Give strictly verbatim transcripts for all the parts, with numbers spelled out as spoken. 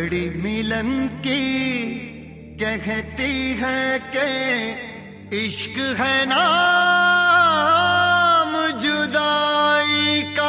घड़ी मिलन की कहती है कि इश्क है नाम जुदाई का।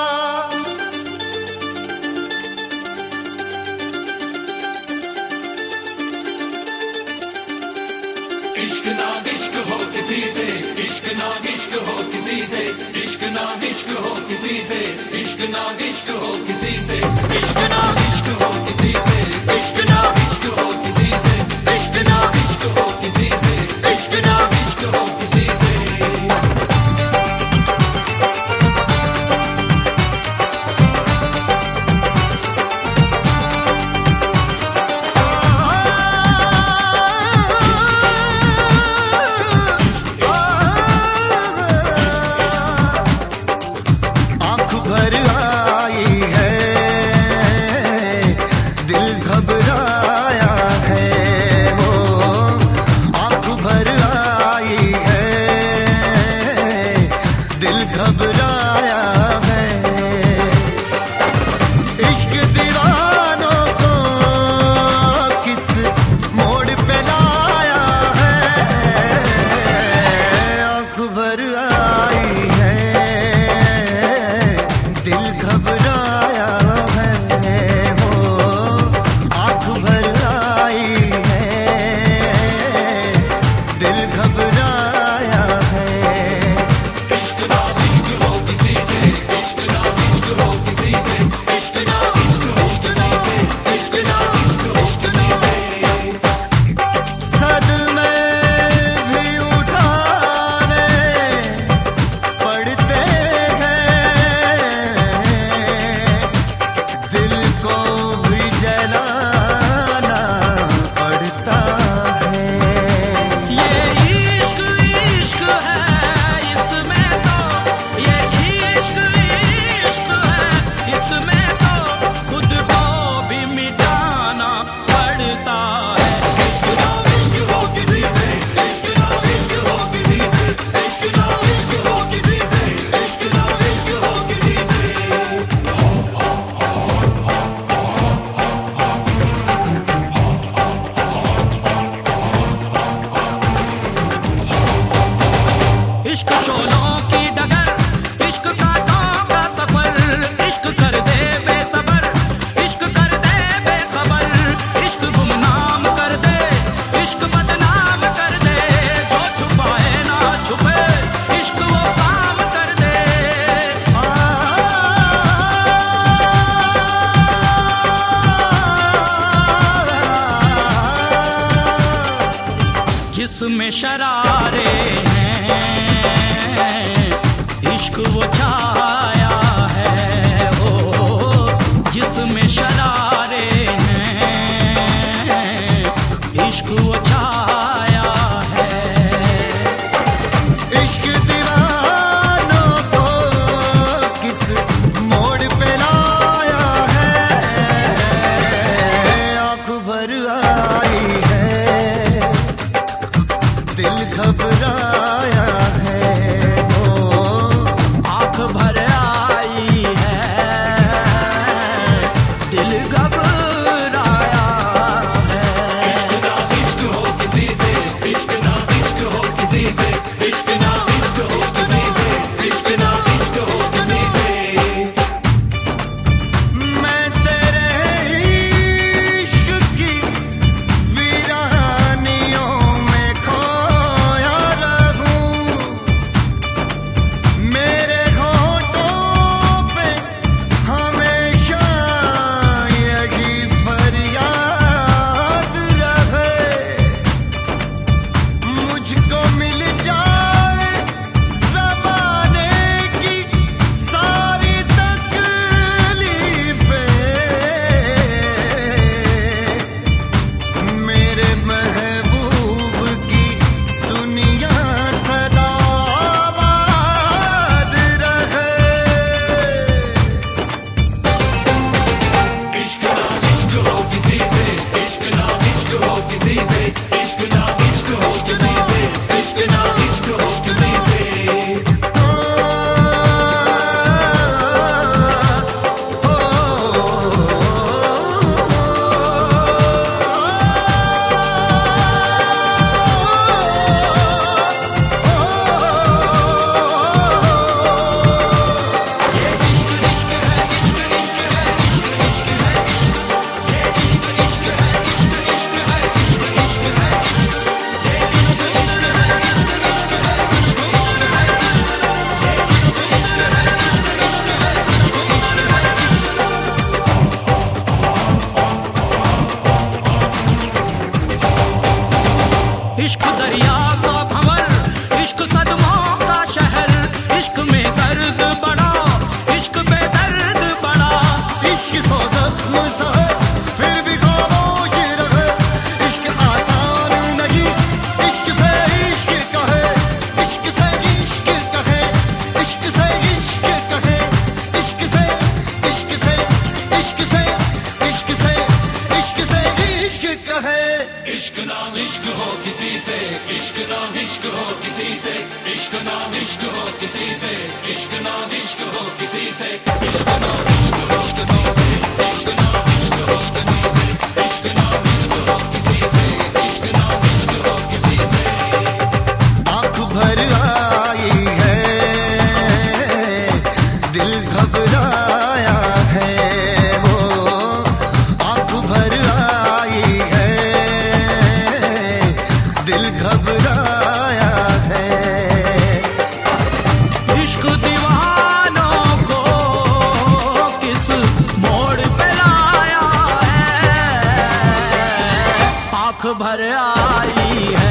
इश्क ना इश्क हो किसी से, इश्क ना इश्क हो किसी से, इश्क ना इश्क हो किसी से, इश्क ना इश्क हो किसी से, इश्क ना इश्क हो किसी से, इश्क ना इश्क हो किसी से, इश्क ना इश्क हो किसी से, इश्क ना इश्क हो किसी से। इश्क शोलों की डगर, इश्क कांटों का सफर, इश्क कर दे बेसबर, इश्क कर दे बेखबर, इश्क गुमनाम कर दे, इश्क बदनाम कर दे, जो छुपाए ना छुपे, इश्क वो काम कर दे। जिसमें शरारे इश्क वो छाया है, वो जिसमें शरारे हैं, इश्क वो छाया है। इश्क दीवानों को किस मोड़ पे लाया है, आँख भर आई है, दिल घबराया है, भर आई है, दिल घबराया है। इश्क ना इश्क हो किसी से, इश्क ना इश्क हो किसी से, इश्क ना इश्क हो किसी से, इश्क ना इश्क हो किसी से। मैं तेरे इश्क की वीरानियों में खोया रहूं, मेरे होठों पे हमेशा यही भर आई है।